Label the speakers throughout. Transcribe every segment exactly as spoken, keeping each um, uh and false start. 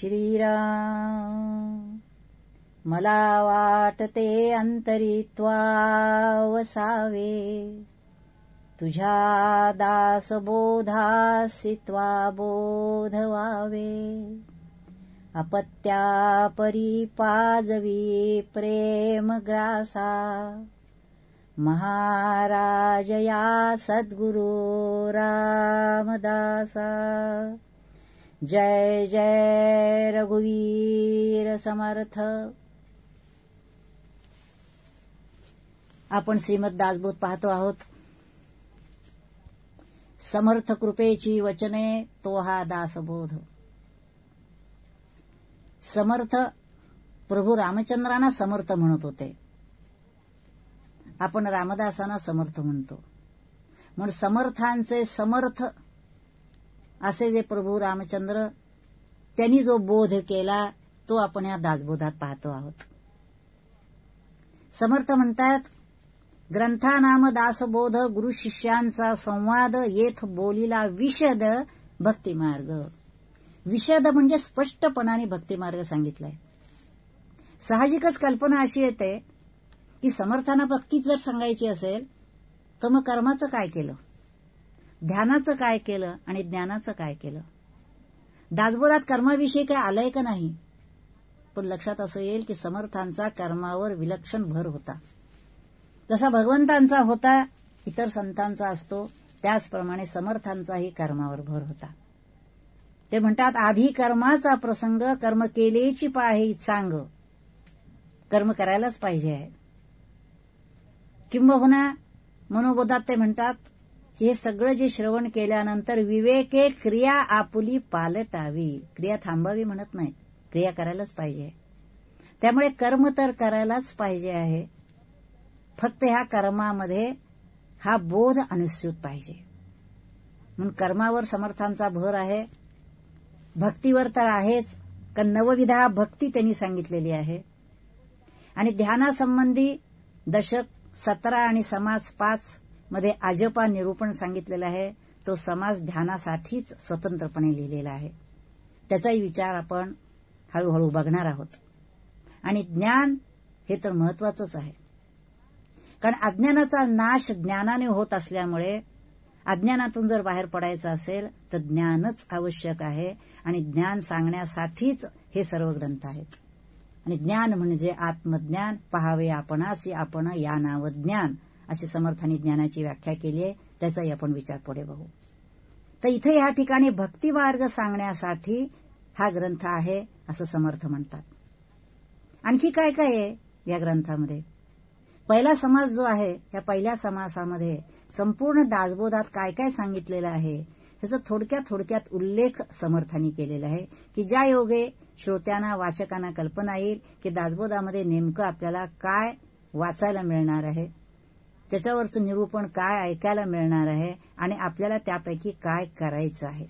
Speaker 1: श्रीराम. मला वाटते अंतरित्वा वसावे, तुझ्या दासबोधासी त्वा बोध व्हावे. अपत्या परी पाजवी प्रेम ग्रासा, महाराज या सद्गुरु रामदासा. जय जय रघुवीर समर्थ. आपण श्रीमद दासबोध पाहतो आहोत. समर्थ कृपेची वचने तो हा दासबोध. समर्थ प्रभू रामचंद्रांना समर्थ म्हणत होते, आपण रामदासांना समर्थ म्हणतो. म्हणून समर्थांचे समर्थ असे जे प्रभू रामचंद्र त्यांनी जो बोध केला तो आपण या दासबोधात पाहतो आहोत. समर्थ म्हणतात, ग्रंथानाम दासबोध गुरु शिष्यांचा संवाद येथ बोलिला विशद भक्तिमार्ग. विशद म्हणजे स्पष्टपणाने भक्तिमार्ग सांगितलाय. साहजिकच कल्पना अशी येते की समर्थांना भक्तीच जर सांगायची असेल तर मग कर्माचं काय केलं, ध्यानाचं काय केलं आणि ज्ञानाचं काय केलं. दासबोधात कर्माविषयी काय आलंय का नाही, पण लक्षात असं येईल की समर्थांचा कर्मावर विलक्षण भर होता. जसा भगवंतांचा होता, इतर संतांचा असतो, त्याचप्रमाणे समर्थांचाही कर्मावर भर होता. ते म्हणतात, आधी कर्माचा प्रसंग कर्म केलेची पाहे चांग. कर्म करायलाच पाहिजे आहे. किंबहुना मनोबोधात ते म्हणतात की हे सगळं जे श्रवण केल्यानंतर विवेके क्रिया आपुली पालटावी. क्रिया थांबावी म्हणत नाहीत, क्रिया करायलाच पाहिजे. त्यामुळे कर्म तर करायलाच पाहिजे आहे. फक्त ह्या कर्मामध्ये हा बोध अनुस्यूत पाहिजे. म्हणून कर्मावर समर्थांचा भर आहे. भक्तीवर तर आहेच, कारण नवविधा भक्ती त्यांनी सांगितलेली आहे. आणि ध्यानासंबंधी दशक सतरा आणि समास पाच मध्ये आजपा निरूपण सांगितलेलं आहे. तो समास ध्यानासाठीच स्वतंत्रपणे लिहिलेला आहे. त्याचाही विचार आपण हळूहळू बघणार आहोत. आणि ज्ञान हे तर महत्वाचंच आहे, कारण अज्ञानाचा नाश ज्ञानाने होत असल्यामुळे अज्ञानातून जर बाहेर पडायचं असेल तर ज्ञानच आवश्यक आहे. आणि ज्ञान सांगण्यासाठीच हे सर्व ग्रंथ आहेत. आणि ज्ञान म्हणजे आत्मज्ञान. पहावे आपणासी आपण या नाव ज्ञान, अशी समर्थांनी ज्ञानाची व्याख्या केली आहे. त्याचाही आपण विचार पुढे बघू. तर इथे या ठिकाणी भक्तिमार्ग सांगण्यासाठी हा ग्रंथ आहे असं समर्थ म्हणतात. आणखी काय काय आहे या ग्रंथामध्ये? पहिला समास जो आहे, या पहिल्या समासामध्ये संपूर्ण दासबोधात काय काय सांगितलेलं आहे ह्याचा थोडक्यात थोडक्यात उल्लेख समर्थांनी केलेला आहे, की ज्या योगे श्रोत्यांना वाचकांना कल्पना येईल की दासबोधामध्ये नेमकं आपल्याला काय वाचायला मिळणार आहे, त्याच्यावरचं निरूपण काय ऐकायला मिळणार आहे आणि आपल्याला त्यापैकी काय करायचं आहे.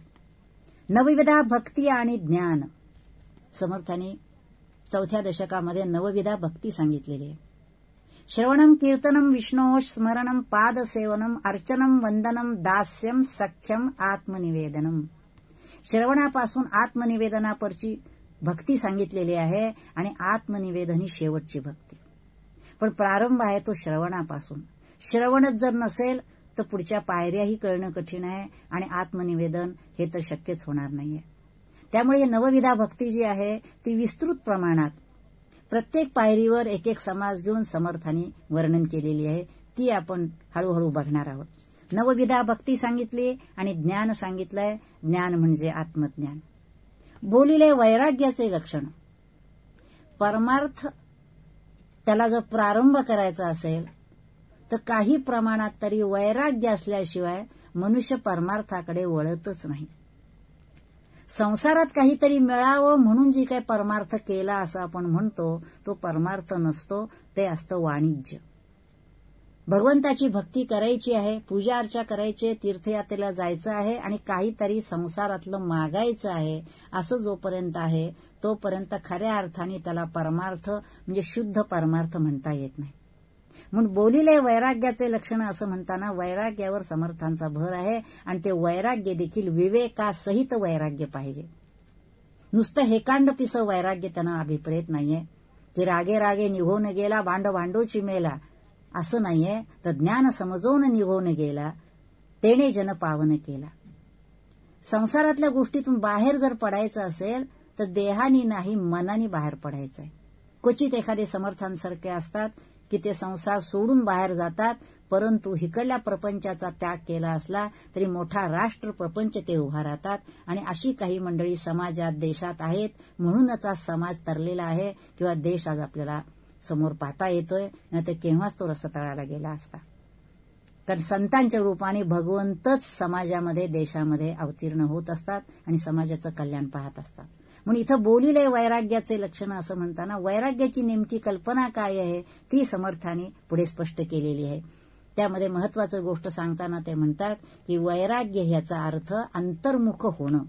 Speaker 1: नवविधा भक्ती आणि ज्ञान. समर्थांनी चौथ्या दशकामध्ये नवविधा भक्ती सांगितलेली आहे. श्रवणम कीर्तनम विष्णो स्मरणम पादसेवनम अर्चनम वंदनम दास्यम सख्यम आत्मनिवेदनम. श्रवणापासून आत्मनिवेदनापरची भक्ती सांगितलेली आहे आणि आत्मनिवेदन ही शेवटची भक्ती. पण प्रारंभ आहे तो श्रवणापासून. श्रवणच जर नसेल तर पुढच्या पायऱ्याही कळणं कठीण आहे आणि आत्मनिवेदन हे तर शक्यच होणार नाहीये. त्यामुळे नवविधा भक्ती जी आहे ती विस्तृत प्रमाणात प्रत्येक पायरीवर एक एक समास घेऊन समर्थांनी वर्णन केलेली आहे. ती आपण हळूहळू बघणार आहोत. नवविधा भक्ती सांगितली आणि ज्ञान सांगितलंय. ज्ञान म्हणजे आत्मज्ञान. बोलिले वैराग्याचे लक्षण. परमार्थ त्याला जर प्रारंभ करायचा असेल तर काही प्रमाणात तरी वैराग्य असल्याशिवाय मनुष्य परमार्थाकडे वळतच नाही. संसारात काहीतरी मिळावं म्हणून जी काही परमार्थ केला असं आपण म्हणतो तो परमार्थ नसतो, ते असतं वाणिज्य. भगवंताची भक्ती करायची आहे, पूजा अर्चा करायची, तीर्थयात्रेला जायचं आहे आणि काहीतरी संसारातलं मागायचं आहे, असं जोपर्यंत आहे तोपर्यंत खऱ्या अर्थाने त्याला परमार्थ म्हणजे शुद्ध परमार्थ म्हणता येत नाही. म्हणून बोलिले वैराग्याचे लक्षण असं म्हणताना वैराग्यावर समर्थांचा भर आहे आणि ते वैराग्य देखील विवेकासहित वैराग्य पाहिजे. नुसतं हेकांड पिसं वैराग्य त्यांना अभिप्रेत नाहीये की रागे रागे निघून गेला भांड भांडू चिमेला, असं नाहीये. तर ज्ञान समजवून निघून गेला तेने जन पावन केला. संसारातल्या गोष्टीतून बाहेर जर पडायचं असेल तर देहानी नाही मनानी बाहेर पडायचंय. क्वचित एखादे समर्थांसारखे असतात की ते संसार सोडून बाहेर जातात, परंतु हिकडल्या प्रपंचाचा त्याग केला असला तरी मोठा राष्ट्र प्रपंच ते उभा राहतात. आणि अशी काही मंडळी समाजात देशात आहेत, म्हणूनच आज समाज तरलेला आहे किंवा देश आज आपल्याला समोर पाहता येतोय, नाहीतर केव्हाच तो रसतळाला गेला असता. कारण संतांच्या रूपाने भगवंतच समाजामध्ये देशामध्ये अवतीर्ण होत असतात आणि समाजाचं कल्याण पाहत असतात. म्हणून इथं बोलिले वैराग्याचे लक्षण असं म्हणताना वैराग्याची नेमकी कल्पना काय आहे ती समर्थाने पुढे स्पष्ट केलेली आहे. त्यामध्ये महत्वाचं गोष्ट सांगताना ते म्हणतात की वैराग्य ह्याचा अर्थ अंतर्मुख होणं,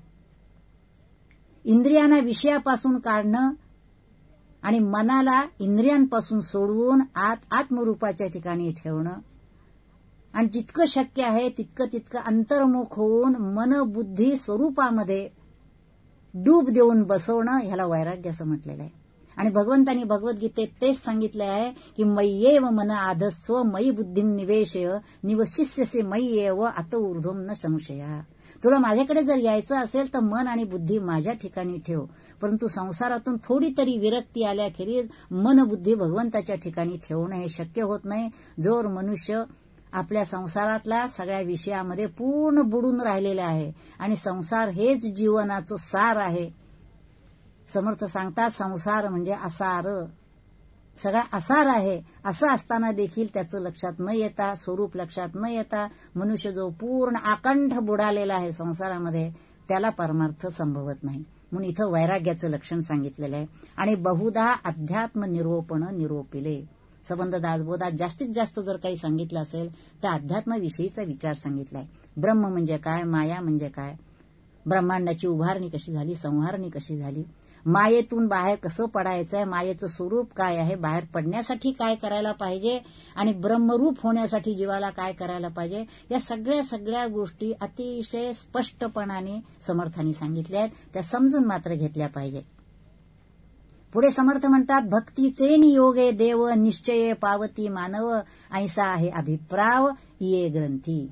Speaker 1: इंद्रियांना विषयापासून काढणं आणि मनाला इंद्रियांपासून सोडवून आत आत्मरूपाच्या ठिकाणी ठेवणं आणि जितकं शक्य आहे तितकं तितकं अंतर्मुख होऊन मन बुद्धी स्वरूपामध्ये डूब देऊन बसवणं, ह्याला वैराग्य असं म्हटलेलं आहे. आणि भगवंतांनी भगवद्गीतेत तेच सांगितलं आहे की मय्येव मन आधस्व मयी बुद्धिम निवेशय निवशिष्यसे मय्येव अत ऊर्ध्वम न संशया. तुला माझ्याकडे जर यायचं असेल तर मन आणि बुद्धी माझ्या ठिकाणी ठेव, परंतु संसारातून थोडी तरी विरक्ती आल्याखेरीज मन बुद्धी भगवंताच्या ठिकाणी ठेवणं हे शक्य होत नाही. जोर मनुष्य आपल्या संसारातल्या सगळ्या विषयामध्ये पूर्ण बुडून राहिलेला आहे आणि संसार हेच जीवनाचं सार आहे. समर्थ सांगतात संसार म्हणजे असार, सगळा असार आहे. असं असताना देखील त्याचं लक्षात न येता, स्वरूप लक्षात न येता मनुष्य जो पूर्ण आकंठ बुडालेला आहे संसारामध्ये, त्याला परमार्थ संभवत नाही. म्हणून इथं वैराग्याचं लक्षण सांगितलेलं आहे. आणि बहुधा अध्यात्म निरोपण निरोपिले. संबंध दासबोधात जास्तीत जास्त जर काही सांगितलं असेल तर अध्यात्माविषयीचा विचार सांगितलाय. ब्रह्म म्हणजे काय, माया म्हणजे काय, ब्रह्मांडाची उभारणी कशी झाली, संहारणी कशी झाली, मायेतून बाहेर कसं पडायचंय, मायेचं स्वरूप काय आहे, बाहेर पडण्यासाठी काय करायला पाहिजे आणि ब्रह्मरूप होण्यासाठी जीवाला काय करायला पाहिजे, या सगळ्या सगळ्या गोष्टी अतिशय स्पष्टपणाने समर्थांनी सांगितल्या आहेत. त्या समजून मात्र घेतल्या पाहिजे. पुढे समर्थ म्हणतात भक्तीचे नियोगे देव निश्चये पावती मानव ऐसा आहे अभिप्राव ये ग्रंथी.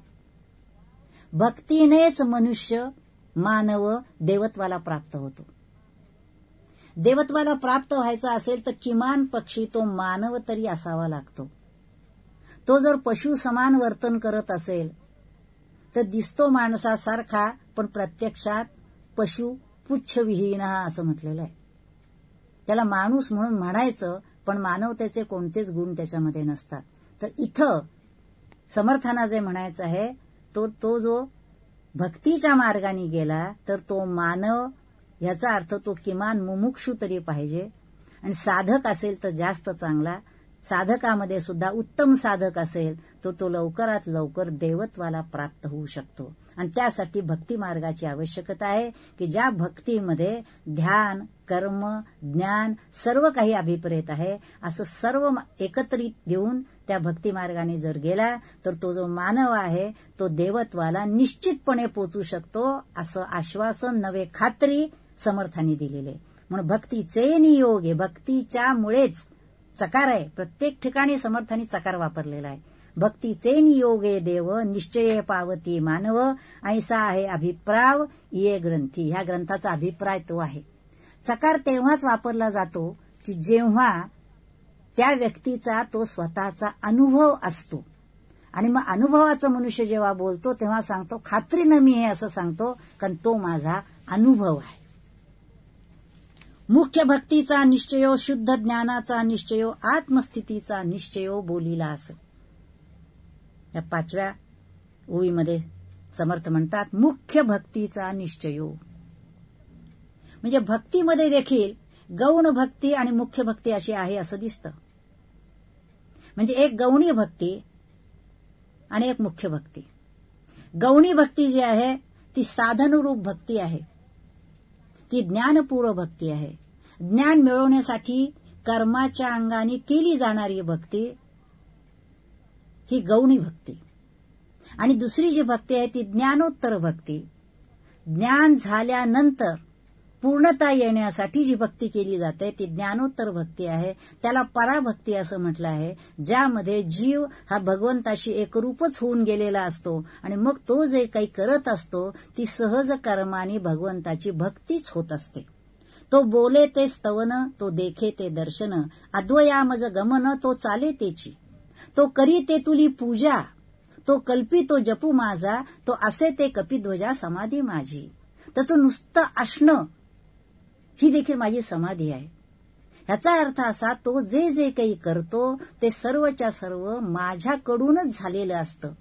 Speaker 1: भक्तीनेच मनुष्य मानव देवत्वाला प्राप्त होतो. देवत्वाला प्राप्त व्हायचा असेल तर किमान पक्षी तो मानव तरी असावा लागतो. तो जर पशु समान वर्तन करत असेल तर दिसतो माणसासारखा, पण प्रत्यक्षात पशु पुच्छविहीन असं म्हटलेलं आहे. त्याला माणूस म्हणून म्हणायचं, पण मानवतेचे कोणतेच गुण त्याच्यामध्ये नसतात. तर इथं समर्थांना जे म्हणायचं आहे तो तो जो भक्तीच्या मार्गाने गेला तर तो मानव, याचा अर्थ तो किमान मुमुक्षू तरी पाहिजे. आणि साधक असेल तर जास्त चांगला, साधकामध्ये सुद्धा उत्तम साधक असेल तर तो लवकरात लवकर देवत्वाला प्राप्त होऊ शकतो. आणि त्यासाठी भक्ती मार्गाची आवश्यकता आहे की ज्या भक्तीमध्ये ध्यान, कर्म, ज्ञान सर्व काही अभिप्रेत आहे, असं सर्व एकत्रित देऊन त्या भक्ती मार्गाने जर गेला तर तो जो मानव आहे तो देवत्वाला निश्चितपणे पोचू शकतो, असं आश्वासन नवे खात्री समर्थांनी दिलेले. म्हणून भक्तीचे नियोग आहे, भक्तीच्या मुळेच चकार आहे. प्रत्येक ठिकाणी समर्थांनी चकार वापरलेला आहे. भक्तीचे नियोगे देव निश्चये पावती मानव ऐसा आहे अभिप्राव ये ग्रंथी. ह्या ग्रंथाचा अभिप्राय तो आहे. चकार तेव्हाच वापरला जातो की जेव्हा त्या व्यक्तीचा तो स्वतःचा अनुभव असतो. आणि मग अनुभवाचं मनुष्य जेव्हा बोलतो तेव्हा सांगतो खात्रीनं मी हे असं सांगतो कारण तो माझा अनुभव आहे. मुख्य भक्तीचा निश्चयो, शुद्ध ज्ञानाचा निश्चयो, आत्मस्थितीचा निश्चयो बोलिला असं. या पाचव्या ओळीमध्ये समर्थ म्हणतात मुख्य भक्तीचा निश्चयो. म्हणजे भक्तीमध्ये देखील गौण भक्ती आणि मुख्य भक्ती अशी आहे असं दिसतं. म्हणजे एक गौणी भक्ती आणि एक मुख्य भक्ती. गौणी भक्ती जी आहे ती साधनरूप भक्ती आहे, ती ज्ञानपूर्व भक्ती आहे. ज्ञान मिळवण्यासाठी कर्माच्या अंगाने केली जाणारी भक्ती ही गौणी भक्ती. आणि दुसरी जी भक्ती आहे ती ज्ञानोत्तर भक्ती. ज्ञान झाल्यानंतर पूर्णता येण्यासाठी जी भक्ती केली जाते ती ज्ञानोत्तर भक्ती आहे. त्याला पराभक्ती असं म्हटलं आहे, ज्यामध्ये जीव हा भगवंताशी एकरूपच होऊन गेलेला असतो आणि मग तो जे काही करत असतो ती सहज कर्माने भगवंताची भक्तीच होत असते. तो बोले ते स्तवन, तो देखे ते दर्शन, अद्वयामज गमन, तो चाले तेची, तो करी ते तुली पूजा, तो कल्पी तो जपू माझा, तो असे ते कपिध्वजा समाधी माझी. त्याचं नुसतं असणं ही देखील माझी समाधी आहे. ह्याचा अर्थ असा, तो जे जे काही करतो ते सर्वच्या सर्व माझ्याकडूनच झालेलं असतं.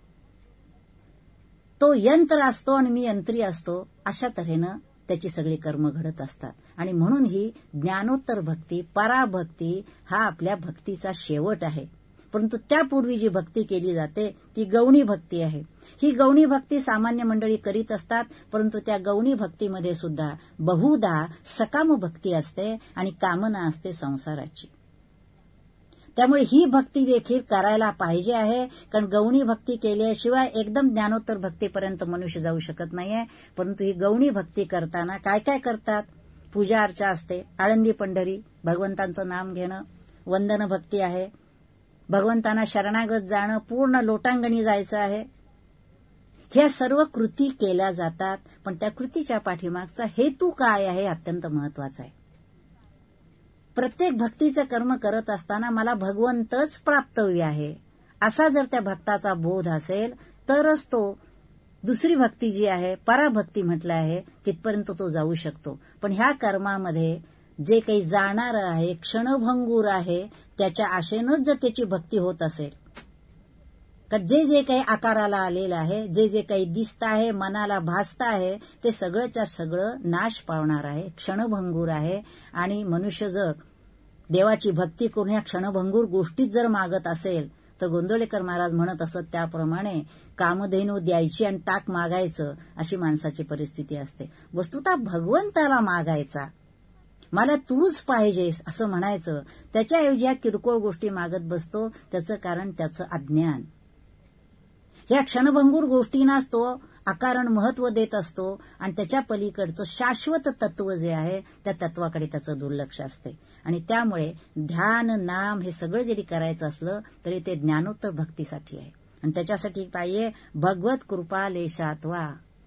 Speaker 1: तो यंत्र असतो आणि मी यंत्री असतो, अशा तऱ्हेनं त्याची सगळी कर्म घडत असतात. आणि म्हणून ही ज्ञानोत्तर भक्ती, पराभक्ती हा आपल्या भक्तीचा शेवट आहे. परंतु त्यापूर्वी जी भक्ती केली जाते ती गौणी भक्ती आहे. ही गौणी भक्ती सामान्य मंडळी करीत असतात, परंतु त्या गौणी भक्तीमध्ये सुद्धा बहुधा सकाम भक्ती असते आणि कामना असते संसाराची. त्यामुळे ही भक्ती देखील करायला पाहिजे आहे, कारण गौणी भक्ती केल्याशिवाय एकदम ज्ञानोत्तर भक्तीपर्यंत मनुष्य जाऊ शकत नाहीये. परंतु ही गौणी भक्ती करताना काय काय करतात? पूजा अर्चा असते, आळंदी पंढरी, भगवंतांचं नाम घेणं, वंदन भक्ती आहे, भगवंतांना शरणागत जाणं, पूर्ण लोटांगणी जायचं आहे. ह्या सर्व कृती केल्या जातात, पण त्या कृतीच्या पाठीमागचा हेतू काय आहे अत्यंत महत्वाचा आहे. प्रत्येक भक्तीचं कर्म करत असताना मला भगवंतच प्राप्तव्य आहे असा जर त्या भक्ताचा बोध असेल तरच तो दुसरी भक्ती जी आहे, पराभक्ती म्हटलं आहे, तिथपर्यंत तो जाऊ शकतो. पण ह्या कर्मामध्ये जे काही जाणार आहे, क्षणभंगूर आहे, त्याच्या आशेनंच जर त्याची भक्ती होत असेल, तर जे जे काही आकाराला आलेलं आहे, जे जे काही दिसतं आहे, मनाला भासतं आहे, ते सगळंच्या सगळं नाश पावणार आहे, क्षणभंगूर आहे. आणि मनुष्य जर देवाची भक्ती करून या क्षणभंगूर गोष्टीत जर मागत असेल तर गोंदवलेकर महाराज म्हणत असत त्याप्रमाणे कामधेनू द्यायची आणि ताक मागायचं अशी माणसाची परिस्थिती असते. वस्तुतः भगवंताला मागायचा, मला तूच पाहिजेस असं म्हणायचं, त्याच्याऐवजी या किरकोळ गोष्टी मागत बसतो. त्याचं कारण त्याचं अज्ञान. या क्षणभंगूर गोष्टींनाच तो अकारण महत्व देत असतो आणि त्याच्या पलीकडचं शाश्वत तत्व जे आहे त्या तत्वाकडे त्याचं दुर्लक्ष असते. आणि त्यामुळे ध्यान, नाम हे सगळं जरी करायचं असलं तरी ते ज्ञानोत्तर भक्तीसाठी आहे. आणि त्याच्यासाठी पाहिजे भगवत कृपा लेशात्वा,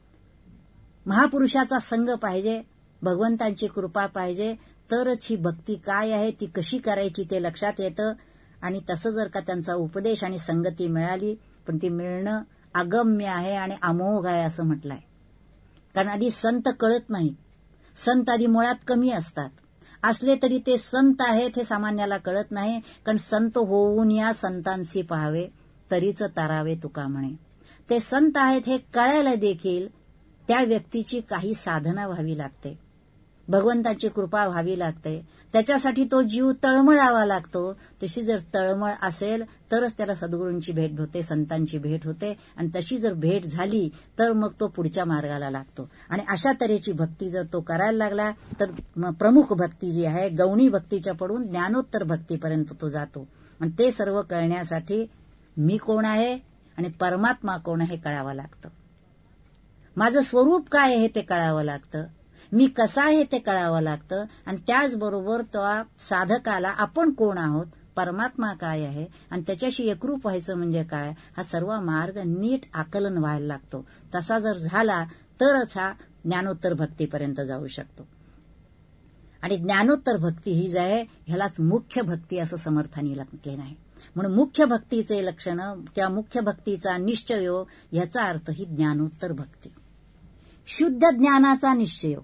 Speaker 1: महापुरुषाचा संग पाहिजे, भगवंतांची कृपा पाहिजे, तरच ही भक्ती काय आहे, ती कशी करायची ते लक्षात येतं. आणि तसं जर का त्यांचा उपदेश आणि संगती मिळाली, पण ती मिळणं अगम्य आहे आणि अमोघ आहे असं म्हटलंय. कारण आधी संत कळत नाहीत, संत आधी मुळात कमी असतात, असले तरी ते संत आहेत हे सामान्याला कळत नाही. कारण संत होऊन या संतांशी पाहावे तरीच तारावे तुका म्हणे. ते संत आहेत हे कळायला देखील त्या व्यक्तीची काही साधना व्हावी लागते, भगवंताची कृपा व्हावी लागते, त्याच्यासाठी तो जीव तळमळावा लागतो. तशी जर तळमळ असेल तरच त्याला सद्गुरूंची भेट होते, संतांची भेट होते. आणि तशी जर भेट झाली तर मग तो पुढच्या मार्गाला लागतो. आणि अशा तऱ्हेची भक्ती जर तो करायला लागला तर प्रमुख भक्ती जी आहे गौणी भक्तीच्या पडून ज्ञानोत्तर भक्तीपर्यंत तो जातो. आणि ते सर्व कळण्यासाठी मी कोण आहे आणि परमात्मा कोण आहे हे कळावं लागतं. माझं स्वरूप काय आहे ते कळावं लागतं, मी कसा आहे ते कळावं लागतं. आणि त्याचबरोबर त्या साधकाला आपण कोण आहोत, परमात्मा काय आहे आणि त्याच्याशी एकरूप व्हायचं म्हणजे काय, हा सर्व मार्ग नीट आकलन व्हायला लागतो. तसा जर झाला तरच हा ज्ञानोत्तर भक्तीपर्यंत जाऊ शकतो. आणि ज्ञानोत्तर भक्ती ही जी आहे ह्यालाच मुख्य भक्ती असं समर्थांनी म्हटलेलं आहे. म्हणून मुख्य भक्तीचे लक्षण किंवा मुख्य भक्तीचा निश्चय ह्याचा अर्थ ही ज्ञानोत्तर भक्ती, शुद्ध ज्ञानाचा निश्चय.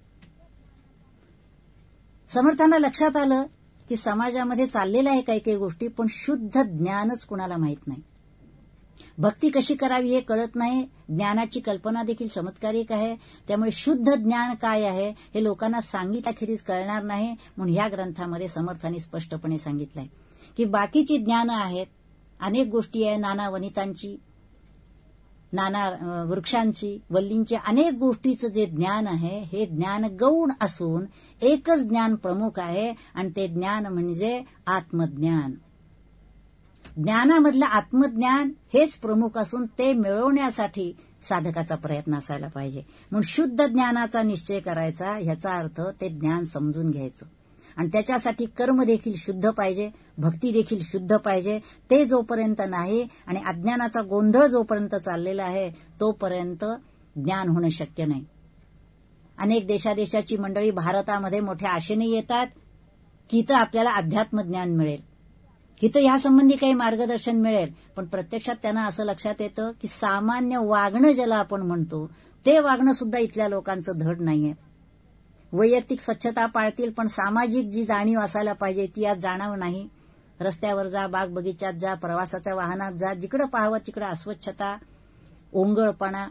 Speaker 1: समर्थांना लक्षात आलं की समाजामध्ये चाललेल्या आहे काही काही गोष्टी, पण शुद्ध ज्ञानच कुणाला माहीत नाही. भक्ती कशी करावी हे कळत नाही, ज्ञानाची कल्पना देखील चमत्कारिक आहे. त्यामुळे शुद्ध ज्ञान काय आहे हे लोकांना सांगितल्याखेरीज कळणार नाही. म्हणून ह्या ग्रंथामध्ये समर्थांनी स्पष्टपणे सांगितलंय की बाकीची ज्ञानं आहेत, अनेक गोष्टी आहे, नाना वनितांची, नाना वृक्षांची, वल्लींची, अनेक गोष्टीचं जे ज्ञान आहे हे ज्ञान गौण असून एकच ज्ञान प्रमुख आहे आणि ते ज्ञान म्हणजे आत्मज्ञान. ज्ञानामधलं आत्मज्ञान हेच प्रमुख असून ते मिळवण्यासाठी साधकाचा प्रयत्न असायला पाहिजे. म्हणून शुद्ध ज्ञानाचा निश्चय करायचा, ह्याचा अर्थ ते ज्ञान समजून घ्यायचं. आणि त्याच्यासाठी कर्म देखील शुद्ध पाहिजे, भक्ती देखील शुद्ध पाहिजे. ते जोपर्यंत नाही आणि अज्ञानाचा गोंधळ जोपर्यंत चाललेला आहे तोपर्यंत ज्ञान होणं शक्य नाही. अनेक देशादेशाची मंडळी भारतामध्ये मोठ्या आशेने येतात की इथं आपल्याला अध्यात्म ज्ञान मिळेल, इथं ह्यासंबंधी काही मार्गदर्शन मिळेल. पण प्रत्यक्षात त्यांना असं लक्षात येतं की सामान्य वागणं ज्याला आपण म्हणतो ते वागणं सुद्धा इथल्या लोकांचं धड नाहीये. वैयक्तिक स्वच्छता पाळतील पण सामाजिक जी जाणीव असायला पाहिजे ती आज जाणव नाही. रस्त्यावर जा, बाग बगीच्यात जा, प्रवासाच्या वाहनात जा, जिकडे पाहावं तिकडे अस्वच्छता, ओंगळपणा,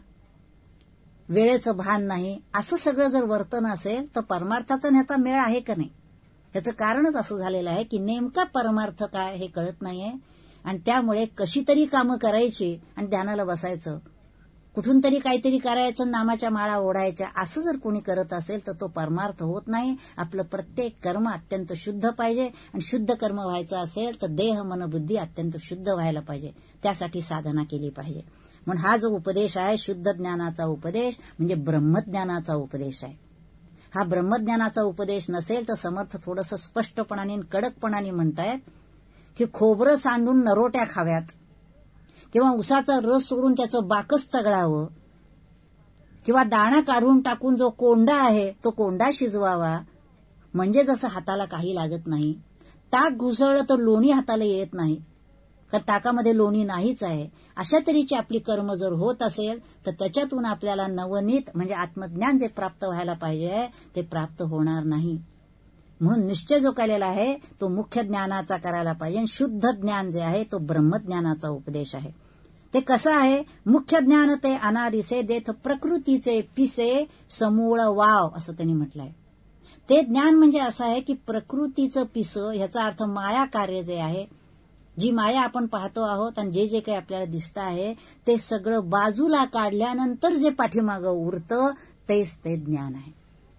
Speaker 1: वेळेचं भान नाही. असं सगळं जर वर्तन असेल तर परमार्थाचा ह्याचा मेळ आहे का नाही? ह्याचं कारणच असं झालेलं आहे की नेमका परमार्थ काय हे कळत नाहीये. आणि त्यामुळे कशी तरी कामं करायची आणि ध्यानाला बसायचं, कुठून तरी काहीतरी करायचं, नामाच्या माळा ओढायच्या. असं जर कोणी करत असेल तर तो परमार्थ होत नाही. आपलं प्रत्येक कर्म अत्यंत शुद्ध पाहिजे आणि शुद्ध कर्म व्हायचं असेल तर देह मन बुद्धी अत्यंत शुद्ध व्हायला पाहिजे. त्यासाठी साधना केली पाहिजे. म्हणून हा जो उपदेश आहे शुद्ध ज्ञानाचा उपदेश म्हणजे ब्रह्मज्ञानाचा उपदेश आहे. हा ब्रह्मज्ञानाचा उपदेश नसेल तर समर्थ थोडंसं स्पष्टपणाने कडकपणाने म्हणतायत की खोबरं सांडून नरोट्या खाव्यात, किंवा उसाचा रस सोडून त्याचं बाकच चगळावं, किंवा दाणा काढून टाकून जो कोंडा आहे तो कोंडा शिजवावा. म्हणजे जसं हाताला काही लागत नाही. ताक घुसळलं तर लोणी हाताला येत नाही, कारण ताकामध्ये लोणी नाहीच आहे. अशा तऱ्हेची आपली कर्म जर होत असेल तर त्याच्यातून आपल्याला नवनीत म्हणजे आत्मज्ञान जे प्राप्त व्हायला पाहिजे ते प्राप्त होणार नाही. म्हणून निश्चय जो केलेला आहे तो मुख्य ज्ञानाचा करायला पाहिजे. आणि शुद्ध ज्ञान जे आहे तो ब्रह्मज्ञानाचा उपदेश आहे. ते कसं आहे? मुख्य ज्ञान ते अनारिसे देथ प्रकृतीचे पिसे समूळ वाव असं त्यांनी म्हटलंय. ते ज्ञान म्हणजे असं आहे की प्रकृतीचं पिसं, ह्याचा अर्थ माया कार्य जे आहे, जी माया आपण पाहतो आहोत आणि जे जे काही आपल्याला दिसतं आहे ते सगळं बाजूला काढल्यानंतर जे पाठीमागं उरतं तेच ते ज्ञान आहे.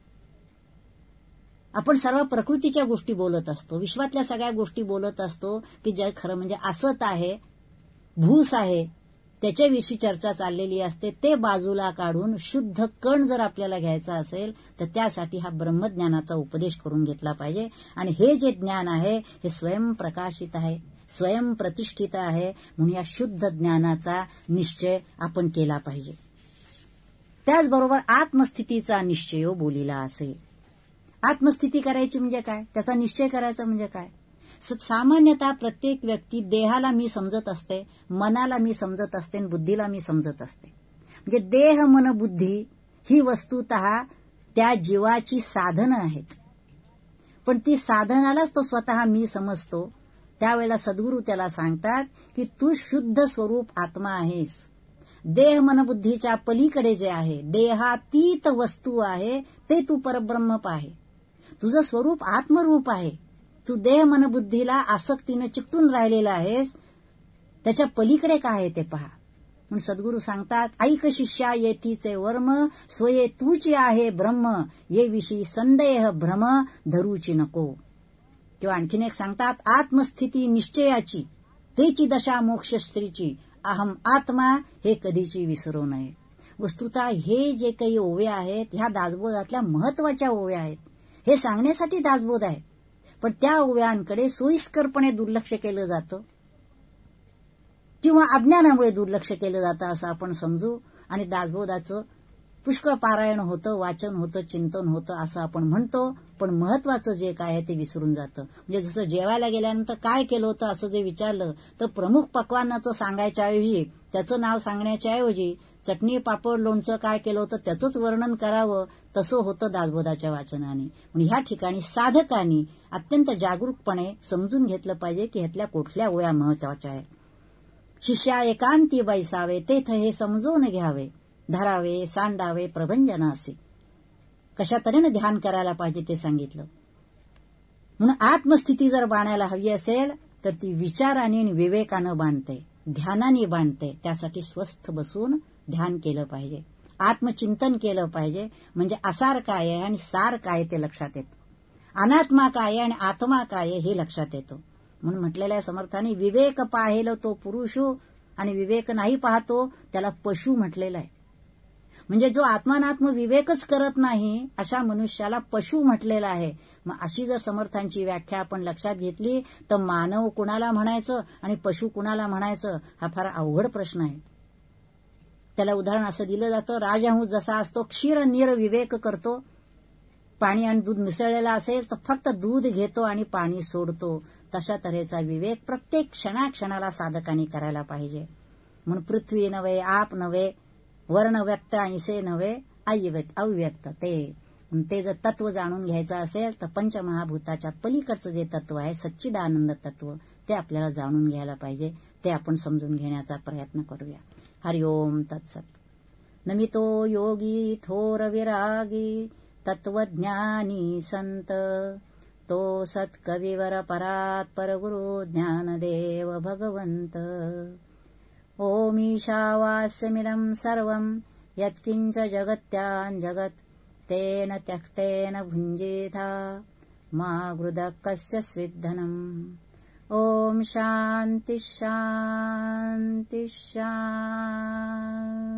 Speaker 1: आपण सर्व प्रकृतीच्या गोष्टी बोलत असतो, विश्वातल्या सगळ्या गोष्टी बोलत असतो की जे खरं म्हणजे असत आहे, भूस आहे, त्याच्याविषयी चर्चा चाललेली असते. ते बाजूला काढून शुद्ध कण जर आपल्याला घ्यायचा असेल तर त्यासाठी हा ब्रह्मज्ञानाचा उपदेश करून घेतला पाहिजे. आणि हे जे ज्ञान आहे हे स्वयंप्रकाशित आहे, स्वयंप्रतिष्ठित आहे. म्हणून या शुद्ध ज्ञानाचा निश्चय आपण केला पाहिजे. त्याचबरोबर आत्मस्थितीचा निश्चय बोलीला असेल. आत्मस्थिती करायची म्हणजे काय, त्याचा निश्चय करायचा म्हणजे काय? सामान्यतः प्रत्येक व्यक्ती देहाला मी समजत असते, मनाला मी समजत असते आणि बुद्धीला मी समजत असते. म्हणजे देह मन बुद्धी ही वस्तुतः त्या जीवाची साधनं आहेत. पण ती साधनालाच तो स्वतः मी समजतो. त्यावेळेला सद्गुरू त्याला सांगतात की तू शुद्ध स्वरूप आत्मा आहेस. देह मन बुद्धीच्या पलीकडे जे आहे, देहातीत वस्तू आहे ते तू परब्रह्म पाहे. तुझं स्वरूप आत्मरूप आहे. तू देह मन बुद्धीला आसक्तीनं चिकटून राहिलेला आहेस, त्याच्या पलीकडे काय आहे ते पहा. म्हणून सद्गुरू सांगतात ऐक शिष्या येतीचे वर्म, स्वये तूची आहे ब्रह्म, ये विषयी संदेह भ्रम धरूची नको. किंवा आणखीन एक सांगतात आत्मस्थिती निश्चयाची, तेची दशा मोक्षश्रीची, अहम आत्मा हे कधीची विसरू नये. वस्तुतः हे जे काही ओवे आहेत ह्या दासबोधातल्या महत्वाच्या ओव्या आहेत. हे सांगण्यासाठी दासबोध आहे, पण त्या ओव्यांकडे सोयीस्करपणे दुर्लक्ष केलं जातं किंवा अज्ञानामुळे दुर्लक्ष केलं जातं असं आपण समजू. आणि दासबोधाचं पुष्कळ पारायण होतं, वाचन होतं, चिंतन होतं असं आपण म्हणतो, पण महत्वाचं जे काय आहे ते विसरून जातं. म्हणजे जसं जेवायला गेल्यानंतर काय केलं होतं असं जे विचारलं तर प्रमुख पक्वान्नाचं सांगायच्या ऐवजी, त्याचं नाव सांगण्याच्या ऐवजी चटणी पापड लोणचं काय केलं होतं त्याचंच वर्णन करावं, तसं होतं दासबोधाच्या वाचनाने. म्हणून ह्या ठिकाणी साधकांनी अत्यंत जागरूकपणे समजून घेतलं पाहिजे की ह्यातल्या कुठल्या ओळ्या महत्वाच्या आहेत. शिष्या एकांती बैसावे, तेथ हे समजून घ्यावे, धरावे सांडावे प्रभंजनासी. कशा तऱ्हेने ध्यान करायला पाहिजे ते सांगितलं. म्हणून आत्मस्थिती जर बाणायला हवी असेल तर ती विचाराने आणि विवेकानं बांधते, ध्यानाने बांधते. त्यासाठी स्वस्थ बसून ध्यान केलं पाहिजे, आत्मचिंतन केलं पाहिजे. म्हणजे असार काय आहे आणि सार काय ते लक्षात येतं, अनात्मा काय आणि आत्मा काय हे लक्षात येतं. म्हणून म्हटलेल्या समर्थाने विवेक पाहेल तो पुरुषू, आणि विवेक नाही पाहतो त्याला पशु म्हटलेला आहे. म्हणजे जो आत्मानात्म विवेकच करत नाही अशा मनुष्याला पशु म्हटलेला आहे. मग अशी जर समर्थांची व्याख्या आपण लक्षात घेतली तर मानव कुणाला म्हणायचं आणि पशु कुणाला म्हणायचं हा फार अवघड प्रश्न आहे. त्याला उदाहरण असं दिलं जातं, राजहंस जसा असतो क्षीर नीर विवेक करतो, पाणी आणि दूध मिसळलेला असेल तर फक्त दूध घेतो आणि पाणी सोडतो, तशा तऱ्हेचा विवेक प्रत्येक क्षणाक्षणाला साधकांनी करायला पाहिजे. म्हणून पृथ्वी नव्हे, आप नव्हे, वर्ण व्यक्त ऐसे नव्हे, अव्यक्त ते ते जर तत्व जाणून घ्यायचं असेल तर पंचमहाभूताच्या पलीकडचं जे तत्व आहे सच्चिदानंद तत्व ते आपल्याला जाणून घ्यायला पाहिजे. ते आपण समजून घेण्याचा प्रयत्न करूया. हरिओम तत्सत. नमितो योगी थोर विरागी तत्वज्ञानी संत तो सत्कविवर परात परगुरु ज्ञानदेव भगवंत. ओम ईशावास्यमिदं सर्वं यत्किंच जगत्यां जगत् तेन त्यक्तेन भुञ्जीथा मा गृधः कस्य स्विद्धनम्. ओम शांति शांति शांति.